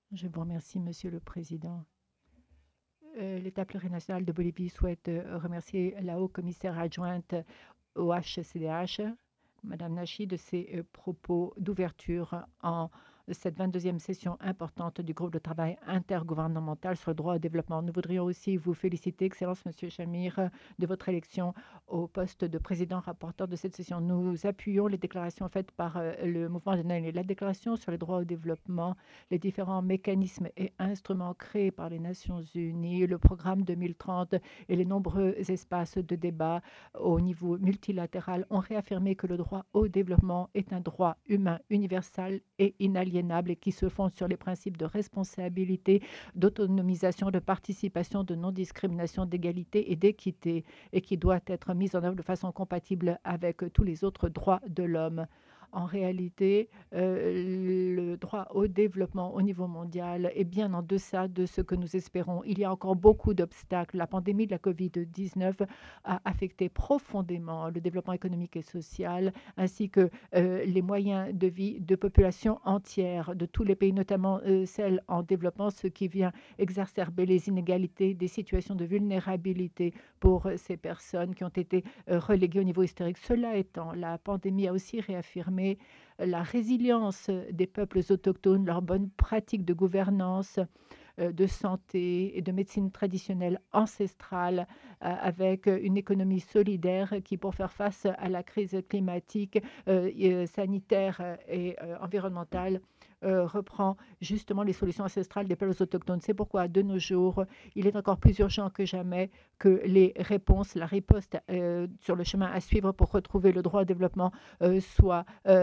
Je vous remercie, Monsieur le Président. L'État plurinational de Bolivie souhaite remercier la haut-commissaire adjointe au HCDH, Madame Nachi, de ses propos d'ouverture en cette 22e session importante du groupe de travail intergouvernemental sur le droit au développement. Nous voudrions aussi vous féliciter, Excellence Monsieur Chamir, de votre élection au poste de président rapporteur de cette session. Nous appuyons les déclarations faites par le mouvement de Naïl. La déclaration sur les droits au développement, les différents mécanismes et instruments créés par les Nations Unies, le programme 2030 et les nombreux espaces de débat au niveau multilatéral ont réaffirmé que le droit au développement est un droit humain universel et inaliénable et qui se fonde sur les principes de responsabilité, d'autonomisation, de participation, de non-discrimination, d'égalité et d'équité et qui doit être mis en œuvre de façon compatible avec tous les autres droits de l'homme. En réalité, le droit au développement au niveau mondial est bien en deçà de ce que nous espérons. Il y a encore beaucoup d'obstacles. La pandémie de la COVID-19 a affecté profondément le développement économique et social, ainsi que les moyens de vie de populations entières de tous les pays, notamment celles en développement, ce qui vient exacerber les inégalités, des situations de vulnérabilité pour ces personnes qui ont été reléguées au niveau historique. Cela étant, la pandémie a aussi réaffirmé la résilience des peuples autochtones, leurs bonnes pratiques de gouvernance, de santé et de médecine traditionnelle ancestrale avec une économie solidaire qui, pour faire face à la crise climatique, sanitaire et environnementale, reprend justement les solutions ancestrales des peuples autochtones. C'est pourquoi, de nos jours, il est encore plus urgent que jamais que les réponses, la riposte sur le chemin à suivre pour retrouver le droit au développement soit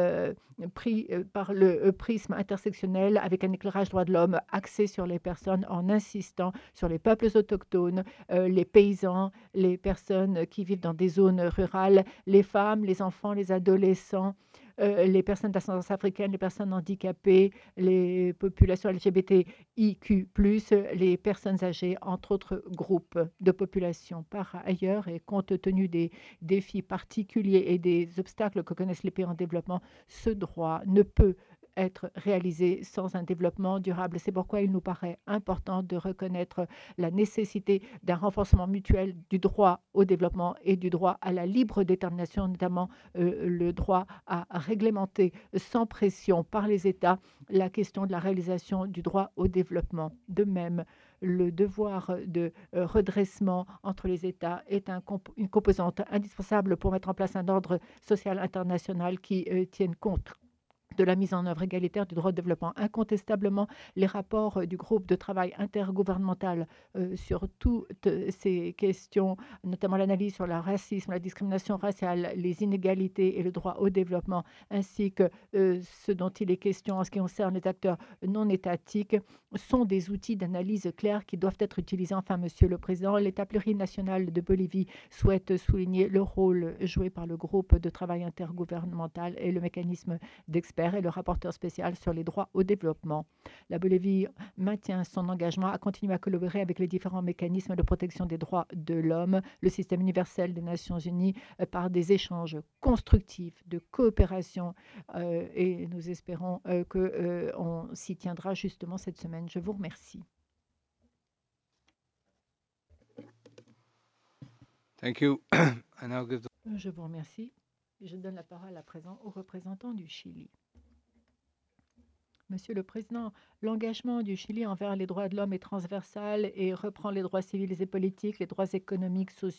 pris par le prisme intersectionnel avec un éclairage droit de l'homme axé sur les personnes en insistant sur les peuples autochtones, les paysans, les personnes qui vivent dans des zones rurales, les femmes, les enfants, les adolescents, les personnes d'ascendance africaine, les personnes handicapées, les populations LGBTIQ+, les personnes âgées, entre autres groupes de population. Par ailleurs, et compte tenu des défis particuliers et des obstacles que connaissent les pays en développement, ce droit ne peut être réalisé sans un développement durable. C'est pourquoi il nous paraît important de reconnaître la nécessité d'un renforcement mutuel du droit au développement et du droit à la libre détermination, notamment le droit à réglementer sans pression par les États la question de la réalisation du droit au développement. De même, le devoir de redressement entre les États est une composante indispensable pour mettre en place un ordre social international qui tienne compte de la mise en œuvre égalitaire du droit de développement. Incontestablement, les rapports du groupe de travail intergouvernemental sur toutes ces questions, notamment l'analyse sur le racisme, la discrimination raciale, les inégalités et le droit au développement, ainsi que ce dont il est question en ce qui concerne les acteurs non étatiques, sont des outils d'analyse clairs qui doivent être utilisés. Enfin, Monsieur le Président, l'État plurinational de Bolivie souhaite souligner le rôle joué par le groupe de travail intergouvernemental et le mécanisme d'experts et le rapporteur spécial sur les droits au développement. La Bolivie maintient son engagement à continuer à collaborer avec les différents mécanismes de protection des droits de l'homme, le système universel des Nations Unies, par des échanges constructifs de coopération et nous espérons qu'on s'y tiendra justement cette semaine. Je vous remercie. Thank you. I now give the Je vous remercie. Je donne la parole à présent au représentant du Chili. Monsieur le Président, l'engagement du Chili envers les droits de l'homme est transversal et reprend les droits civils et politiques, les droits économiques, sociaux